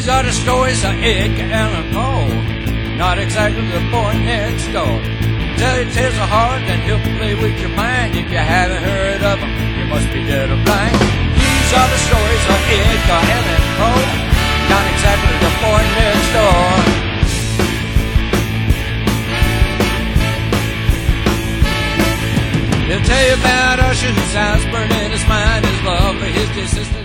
These are the stories of Edgar Allan Poe, not exactly the boy next door. Tell you tales of heart and he'll play with your mind. If you haven't heard of him, you must be dead or blind. These are the stories of Edgar Allan Poe, not exactly the boy next door. He'll tell you about Usher, whose eyes burn in his mind, his love for his dear sister